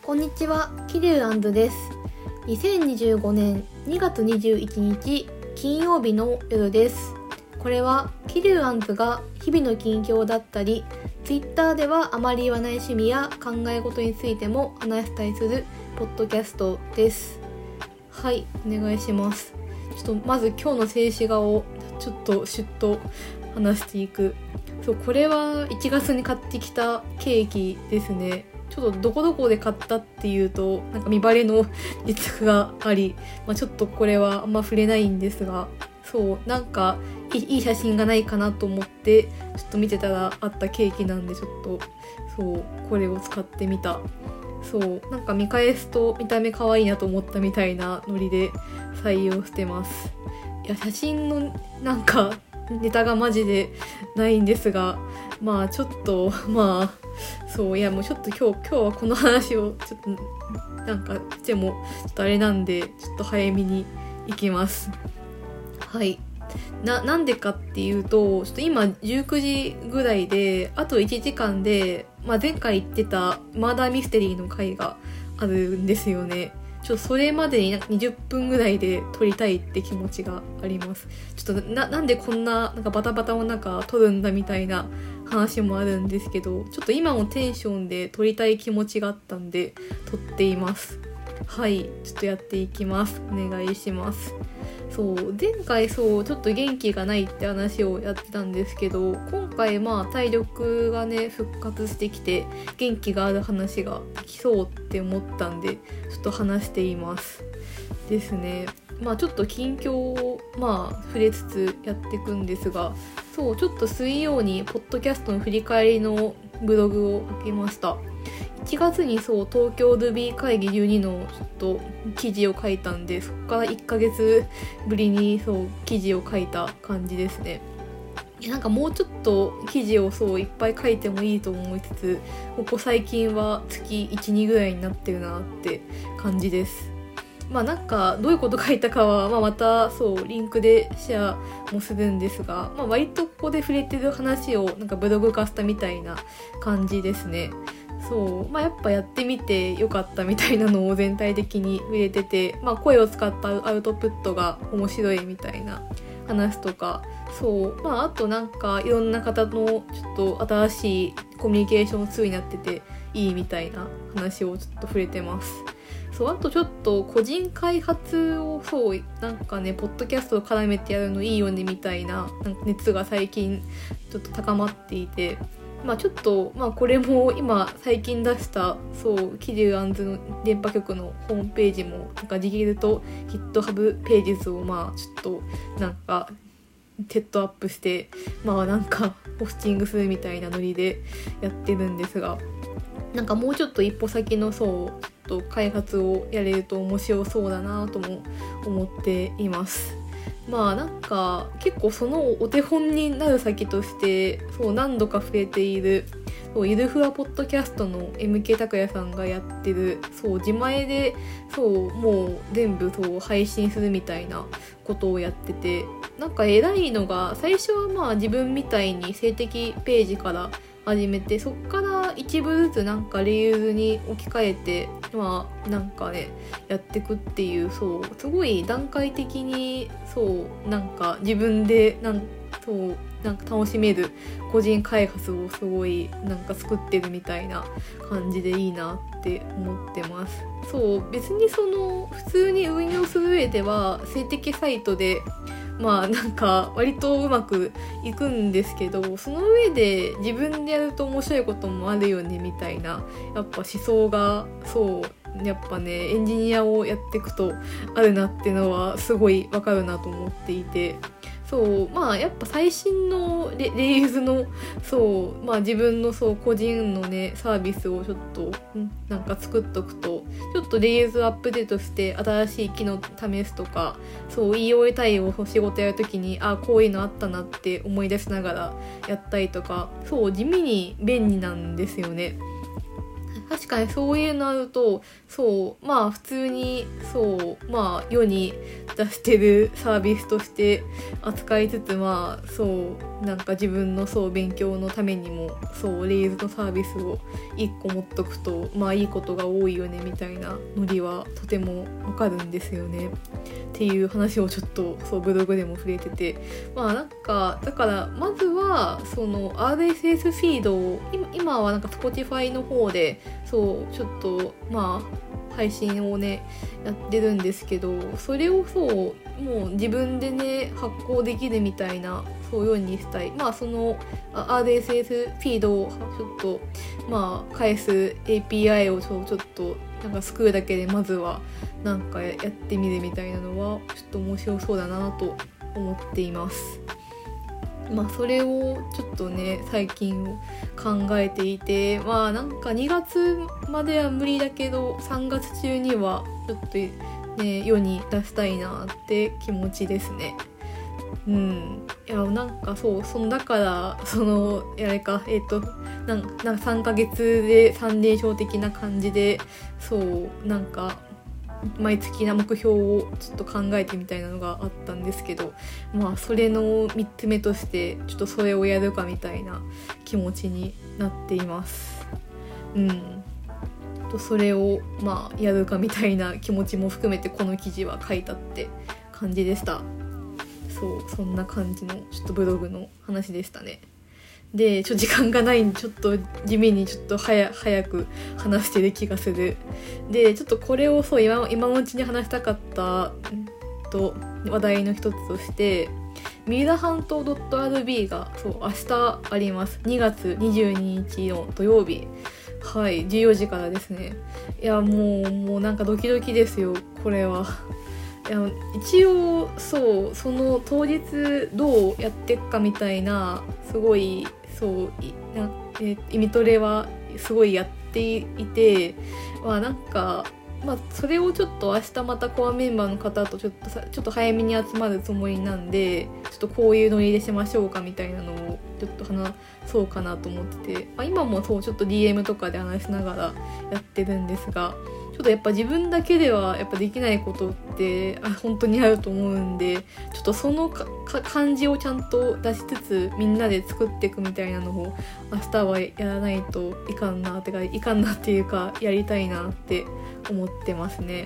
こんにちは、キリュウ&です。2025年2月21日金曜日の夜です。これはキリュウ&が日々の近況だったり、Twitter ではあまり言わない趣味や考え事についても話したりするポッドキャストです。はい、お願いします。まず今日の静止画をちょっとシュッと話していく。これは1月に買ってきたケーキですね。ちょっとどこどこで買ったっていうと見バレの実力があり、ちょっとこれはあんま触れないんですが、いい写真がないかなと思ってちょっと見てたらあったケーキなんで、ちょっとこれを使ってみた。見返すと見た目可愛いなと思ったみたいなノリで採用してます。いや、写真のネタがマジでないんですが、ちょっともうちょっと今日はこの話をちょっとしてもちょっとあれなんで、ちょっと早めに行きます。はい。なんでかっていうと、ちょっと今19時ぐらいで、あと1時間で、前回言ってたマーダーミステリーの回があるんですよね。それまでに20分ぐらいで撮りたいって気持ちがあります。なんでこんなバタバタを撮るんだみたいな話もあるんですけど、ちょっと今もテンションで撮りたい気持ちがあったんで撮っています。はい、ちょっとやっていきます。お願いします。前回ちょっと元気がないって話をやってたんですけど、今回体力がね復活してきて元気がある話ができそうって思ったんで、ちょっと話していますですね。ちょっと近況を触れつつやっていくんですが、ちょっと水曜にポッドキャストの振り返りのブログを書きました。1月に東京ルビー会議12のちょっと記事を書いたんで、そこから1ヶ月ぶりに記事を書いた感じですね。もうちょっと記事をいっぱい書いてもいいと思いつつ、ここ最近は月 1,2 ぐらいになってるなって感じです。どういうこと書いたかは、またリンクでシェアもするんですが、割とここで触れてる話をブログ化したみたいな感じですね。やっぱやってみてよかったみたいなのを全体的に触れてて、声を使ったアウトプットが面白いみたいな話とか、あといろんな方のちょっと新しいコミュニケーションツールになってていいみたいな話をちょっと触れてます。あとちょっと個人開発をポッドキャストを絡めてやるのいいよねみたいな熱が最近ちょっと高まっていて、ちょっとこれも今最近出したキリュウ&の電波局のホームページもディギルと GitHub ページ図をちょっとセットアップしてポスティングするみたいなノリでやってるんですが、もうちょっと一歩先のちょっと開発をやれると面白そうだなとも思っています。結構そのお手本になる先として何度か触れているゆるふわポッドキャストの MK 拓也さんがやってる自前でもう全部配信するみたいなことをやってて、偉いのが最初は自分みたいに静的ページから始めて、そっから一部ずつレイユーズに置き換えてやってくっていうすごい段階的に自分で楽しめる個人開発をすごい作ってるみたいな感じでいいなって思ってます。別に普通に運用する上では静的サイトで割とうまくいくんですけど、その上で自分でやると面白いこともあるよねみたいなやっぱ思想がやっぱねエンジニアをやっていくとあるなっていうのはすごいわかるなと思っていて、やっぱ最新のレイユーズの自分の個人のねサービスをちょっと作っとくと、ちょっとレイユーズアップデートして新しい機能試すとか、EOA 対応を仕事やるときにこういうのあったなって思い出しながらやったりとか、地味に便利なんですよね。 確かにそういうのあると、そうまあ普通にそうまあ世に出してるサービスとして扱いつつ、まあそうなんか自分のそう勉強のためにもそうレイズのサービスを1個持っとくとまあいいことが多いよねみたいなノリはとてもわかるんですよねっていう話をちょっとそうブログでも触れてて、まあなんかだからまずはその RSS フィードを今はなんか Spotify の方でそうちょっとまあ配信をねやってるんですけど、それをそうもう自分でね発行できるみたいなそういうようにしたい。まあその RSS フィードをちょっとまあ返す API をちょっとなんか作るだけでまずはなんかやってみるみたいなのはちょっと面白そうだなと思っています。まあそれをちょっとね最近考えていて、まあなんか2月までは無理だけど3月中にはちょっとね世に出したいなって気持ちですね。いやなんかそのだからそのあれかなんか3ヶ月で3連勝的な感じでそうなんか毎月な目標をちょっと考えてみたいなのがあったんですけど、まあそれの3つ目としてちょっとそれをやるかみたいな気持ちになっています。それをまあやるかみたいな気持ちも含めてこの記事は書いたって感じでした。そんな感じのちょっとブログの話でしたね。で時間がないんでちょっと地味にちょっと早く話してる気がする。でちょっとこれを今のうちに話したかった話題の一つとして三浦半島 .rb が明日あります。2月22日の土曜日、はい14時からですね。いやもうなんかドキドキですよこれは。いや一応その当日どうやっていくかみたいなすごいイミトレはすごいやっていて、なんかそれをちょっと明日またコアメンバーの方とちょっと早めに集まるつもりなんで、ちょっとこういうノリでしましょうかみたいなのをちょっと話そうかなと思ってて、今もちょっと DM とかで話しながらやってるんですが、ちょっとやっぱ自分だけではやっぱできないことって本当にあると思うんで、ちょっとその感じをちゃんと出しつつみんなで作っていくみたいなのを明日はやらないといかんなっていうかやりたいなって思ってますね。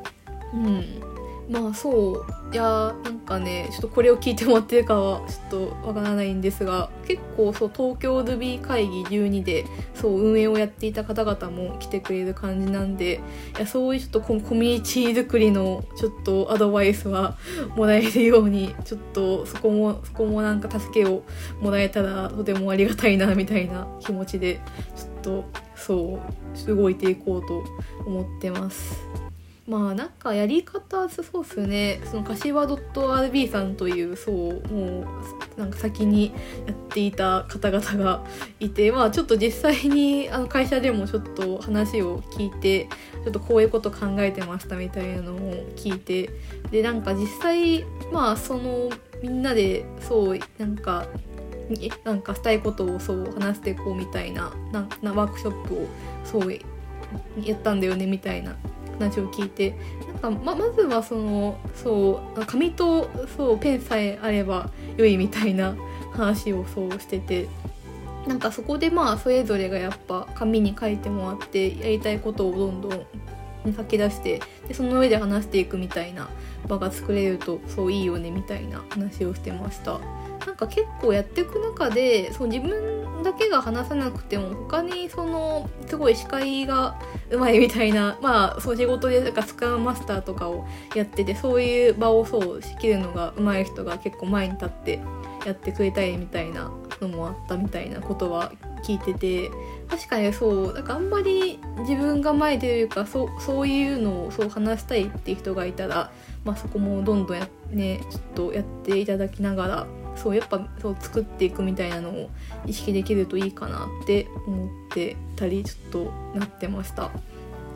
いやなんかねちょっとこれを聞いてもらってるかはちょっとわからないんですが、結構東京 Ruby 会議12で運営をやっていた方々も来てくれる感じなんで、いやそういうちょっとコミュニティ作りのちょっとアドバイスはもらえるように、ちょっとそこもなんか助けをもらえたらとてもありがたいなみたいな気持ちでちょっと動いていこうと思ってます。なんかやり方そうですね。その柏 .rb さんというもうなんか先にやっていた方々がいて、ちょっと実際に会社でもちょっと話を聞いて、ちょっとこういうこと考えてましたみたいなのを聞いて、でなんか実際みんなでなんかしたいことを話していこうみたいなワークショップをやったんだよねみたいな話を聞いて、なんかまずは紙とペンさえあれば良いみたいな話をしてて、なんかそこでそれぞれがやっぱ紙に書いてもらってやりたいことをどんどん書き出して、でその上で話していくみたいな場が作れるといいよねみたいな話をしてました。なんか結構やっていく中で自分だけが話さなくても他にすごい司会がうまいみたいな仕事でスクラムマスターとかをやってて、そういう場を仕切るのがうまい人が結構前に立ってやってくれたりみたいなのもあったみたいなことは聞いてて、確かになんかあんまり自分が前というかそういうのを話したいっていう人がいたら、そこもどんどんちょっとやっていただきながらやっぱ作っていくみたいなのを意識できるといいかなって思ってたりちょっとなってました。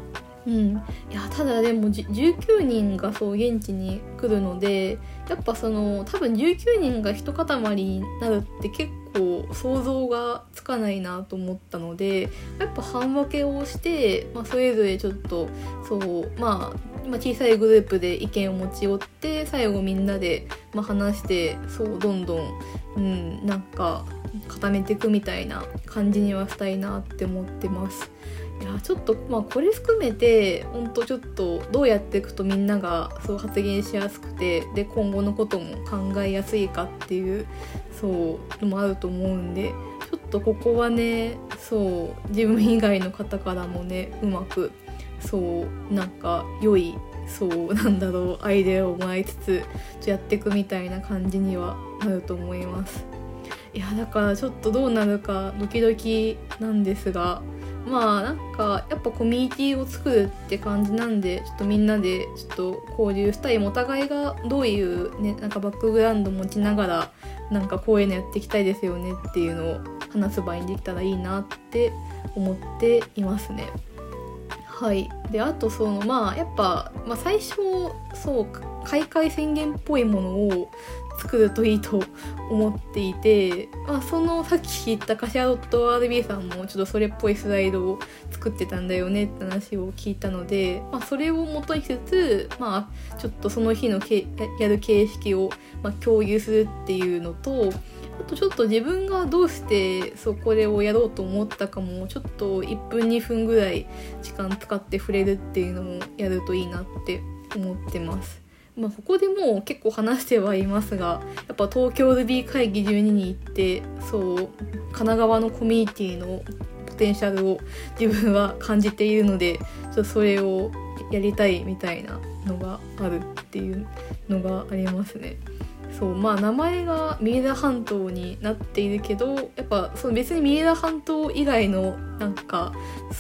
いやただでも19人がそう現地に来るので、やっぱ多分19人が一塊になるって結構想像がつかないなと思ったので、やっぱ半分けをして、それぞれちょっと今小さいグループで意見を持ち寄って最後みんなで話してどんどん、なんか固めていくみたいな感じにはしたいなって思ってます。いやちょっとこれ含めて本当ちょっとどうやっていくとみんなが発言しやすくて、で今後のことも考えやすいかっていうのもあると思うんで、ちょっとここはね自分以外の方からもねうまくなんか良いアイデアをもらいつつやっていくみたいな感じにはなると思います。いやだからちょっとどうなるかドキドキなんですが、なんかやっぱコミュニティを作るって感じなんで、ちょっとみんなでちょっと交流したい、お互いがどういうねなんかバックグラウンド持ちながらなんかこういうのやっていきたいですよねっていうのを話す場にできたらいいなって思っていますね。はい。であとやっぱ、最初開会宣言っぽいものを作るといいと思っていて、さっき言ったカシア.rb さんもちょっとそれっぽいスライドを作ってたんだよねって話を聞いたので、それを元にしつつちょっとその日のやる形式を共有するっていうのと、あとちょっと自分がどうしてこれをやろうと思ったかもちょっと1分2分ぐらい時間使って触れるっていうのもやるといいなって思ってます。ここでもう結構話してはいますが、やっぱ東京 Ruby 会議12に行って神奈川のコミュニティのポテンシャルを自分は感じているので、ちょっとそれをやりたいみたいなのがあるっていうのがありますね。名前が三枝半島になっているけど、やっぱ別に三枝半島以外のなんか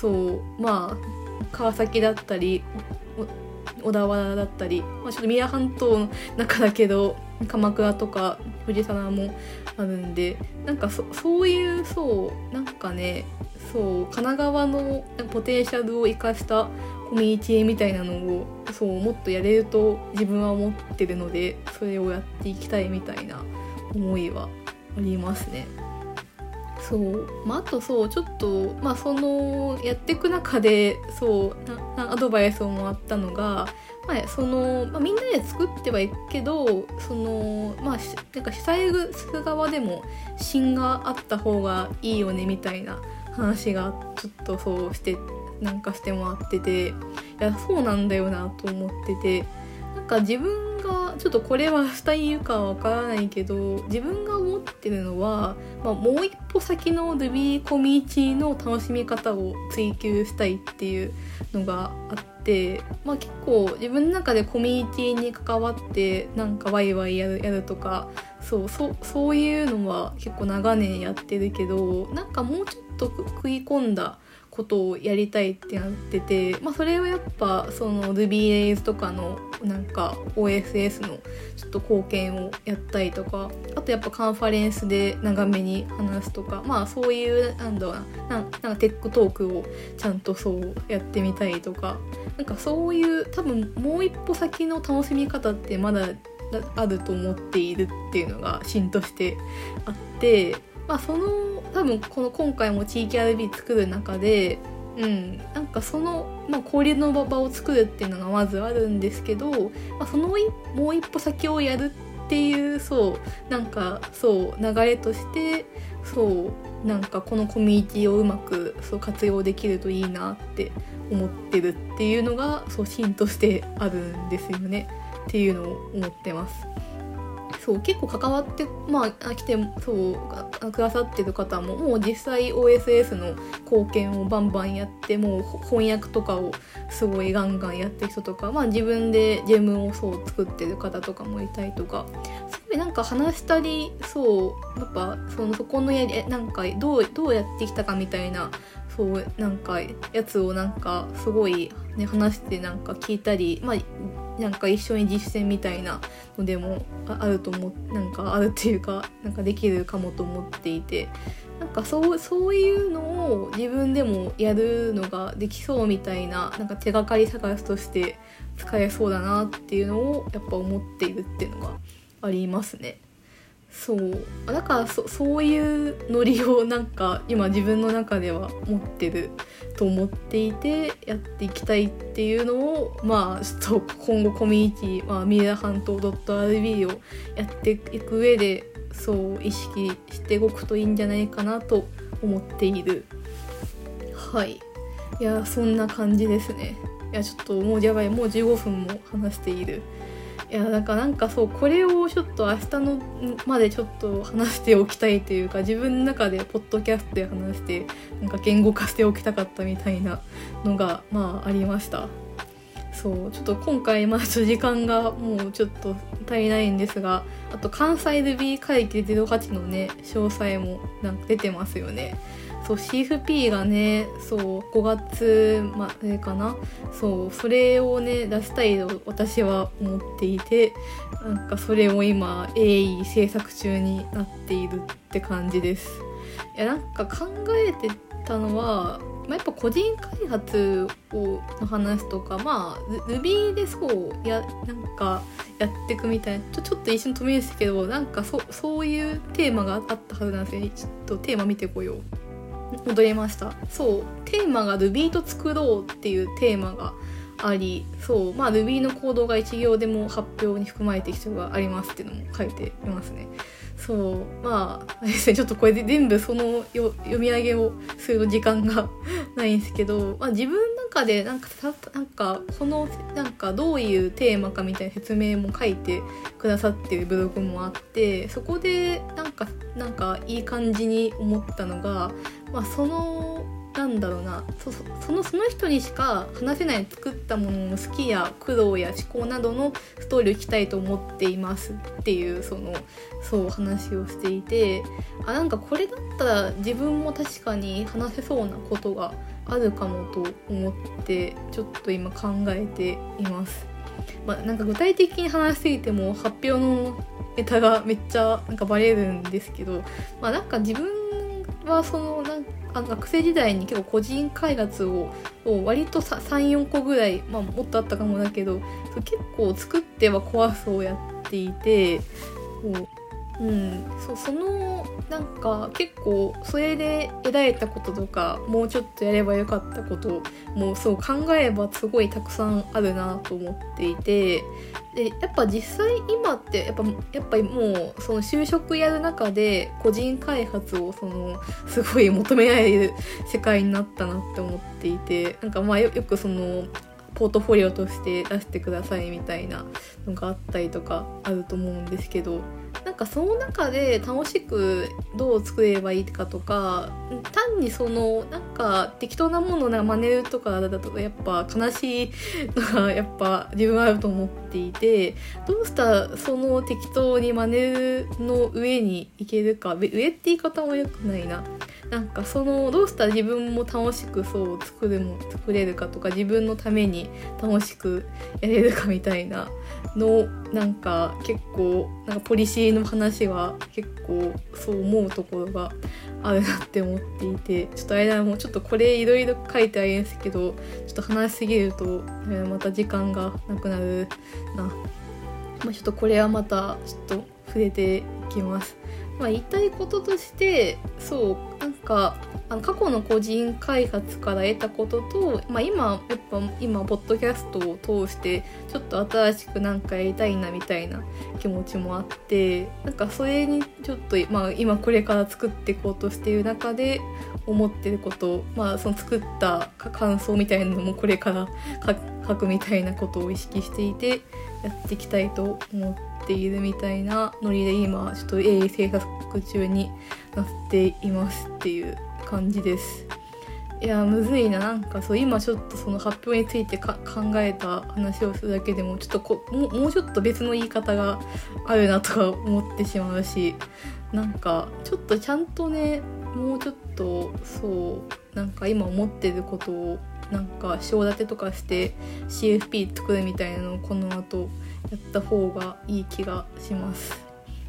川崎だったり小田原だったり、ちょっと三枝半島の中だけど鎌倉とか藤沢もあるんで、なんかそういうなんかね神奈川のポテンシャルを生かしたコミュニティみたいなのをもっとやれると自分は思ってるので、それをやっていきたいみたいな思いはありますね。あとちょっとやっていく中でアドバイスをもらったのが、みんなで作ってはいくけどなんか主催する側でも芯があった方がいいよねみたいな話がちょっとしてもらってて、いやそうなんだよなと思ってて、なんか自分がちょっとこれはしたいかはわからないけど、自分が思ってるのは、もう一歩先の Ruby コミュニティの楽しみ方を追求したいっていうのがあって、結構自分の中でコミュニティに関わってなんかワイワイやるとかそういうのは結構長年やってるけど、なんかもうちょっと食い込んだことをやりたいってなってて、それはやっぱRuby Rails とかのなんか OSS のちょっと貢献をやったりとか、あとやっぱカンファレンスで長めに話すとか、そういうなんかテックトークをちゃんとやってみたりとか、なんかそういう多分もう一歩先の楽しみ方ってまだあると思っているっていうのが芯としてあって、多分今回も地域 RB 作る中で、なんか交流の場を作るっていうのがまずあるんですけど、もう一歩先をやるっていうなんか流れとしてなんかこのコミュニティをうまく活用できるといいなって思ってるっていうのが芯としてあるんですよねっていうのを思ってます。結構関わって来てくださってる方ももう実際 OSS の貢献をバンバンやって、もう翻訳とかをすごいガンガンやってる人とか、自分でジェムを作ってる方とかもいたりとか、すごいなんか話したりやっぱそこのなんかどうやってきたかみたいななんかやつをなんかすごいね話してなんか聞いたり、なんか一緒に実践みたいなのでもあるとなんかあるっていうかなんかできるかもと思っていて、 なんかそういうのを自分でもやるのができそうみたいな、なんか手がかり探しとして使えそうだなっていうのをやっぱ思っているっていうのがありますね。そうだからそういうノリをなんか今自分の中では持ってると思っていて、やっていきたいっていうのをまあちょっと今後コミュニティ、三浦半島 .rb をやっていく上でそう意識して動くといいんじゃないかなと思っている。はい、いやそんな感じですね。いやちょっともうやばい、もう15分も話している。いやなんかそうこれをちょっと明日のまでちょっと話しておきたいというか、自分の中でポッドキャストで話してなんか言語化しておきたかったみたいなのがまあありました。そうちょっと今回まだ時間がもうちょっと足りないんですが、あと関西 Ruby 会計08のね詳細もなんか出てますよね。そう CFP がねそう5月までかな、そうそれをね出したいと私は思っていて、なんかそれを今鋭意制作中になっているって感じです。いやなんか考えてたのは、やっぱ個人開発の話とか、まあ Ruby でそうなんかやっていくみたいな、ちょっと一瞬止めるんですけど、なんかそういうテーマがあったはずなんですよね。ちょっとテーマ見てこよう。戻りました。そうテーマが Ruby と作ろうっていうテーマがあり、そうまあ Ruby のコードが1行でも発表に含まれている必要がありますっていうのも書いていますね。そうまあですね、ちょっとこれで全部その読み上げをする時間がないんですけど、まあ、自分の中でなんかこのなんかどういうテーマかみたいな説明も書いてくださってるブログもあって、そこでなんかいい感じに思ったのが、まあ、なんだろうな、その人にしか話せない作ったものの好きや苦労や思考などのストーリーを聞きたいと思っていますっていうそう話をしていて、なんかこれだったら自分も確かに話せそうなことがあるかもと思ってちょっと今考えています。なんか具体的に話しすぎても発表のネタがめっちゃなんかバレるんですけど、なんか自分は学生時代に結構個人開発を割と 3,4 個ぐらい、もっとあったかもだけど結構作っては壊すをやっていて、なんか結構それで得られたこととか、もうちょっとやればよかったこともそう考えればすごいたくさんあるなと思っていて、でやっぱ実際今ってやっぱりもうその就職やる中で個人開発をすごい求められる世界になったなって思っていて、なんかよくポートフォリオとして出してくださいみたいなのがあったりとかあると思うんですけど、なんかその中で楽しくどう作ればいいかとか、単になんか適当なものを真似るとかだとやっぱ悲しいのがやっぱ自分はあると思っていて、どうしたら適当に真似るの上にいけるか、上って言い方も良くないな、なんかどうしたら自分も楽しく作れるかとか、自分のために楽しくやれるかみたいなのなんか結構なんかポリシーの話は結構そう思うところがあるなって思っていて、ちょっともうちょっとこれいろいろ書いてあるんですけど、ちょっと話しすぎるとまた時間がなくなるな。ちょっとこれはまたちょっと触れていきます。言いたいこととしてなんか過去の個人開発から得たことと、今ポッドキャストを通してちょっと新しくなんかやりたいなみたいな気持ちもあって、なんかそれにちょっと今これから作っていこうとしている中で思ってること、作った感想みたいなのもこれから書くみたいなことを意識していてやっていきたいと思っているみたいなノリで今ちょっと鋭意制作中になっていますっていう感じです。いやむずいな、なんか今ちょっとその発表について考えた話をするだけでもちょっともうちょっと別の言い方があるなとか思ってしまうし、なんかちょっとちゃんとねもうちょっとなんか今思ってることをなんか章立てとかして CFP 作るみたいなのをこの後やった方がいい気がします。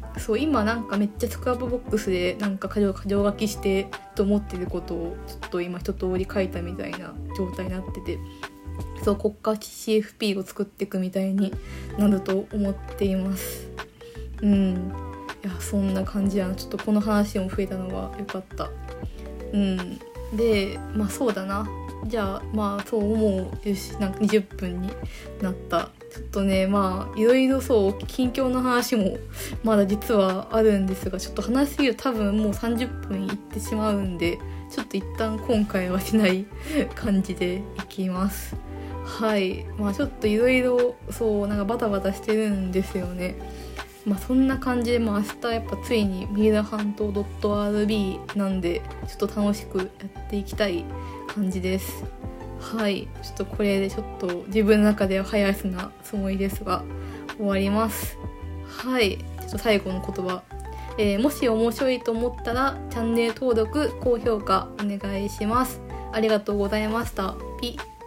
そう今なんかめっちゃスクラップボックスでなんか箇条書きしてと思ってることをちょっと今一通り書いたみたいな状態になってて、そう国家 CFP を作っていくみたいになると思っています。いやそんな感じやな。ちょっとこの話も増えたのは良かった。でそうだな。じゃあそう思う。よし、なんか20分になった。ちょっとねいろいろそう近況の話もまだ実はあるんですが、ちょっと話しすぎると多分もう30分いってしまうんで、ちょっと一旦今回はしない感じでいきます。はい、ちょっといろいろそうなんかバタバタしてるんですよね。そんな感じで明日やっぱついに三浦半島 .rb なんで、ちょっと楽しくやっていきたい感じです。はい、ちょっとこれでちょっと自分の中では早足なつもりですが終わります。はい、ちょっと最後の言葉、もし面白いと思ったらチャンネル登録高評価お願いします。ありがとうございました。ピ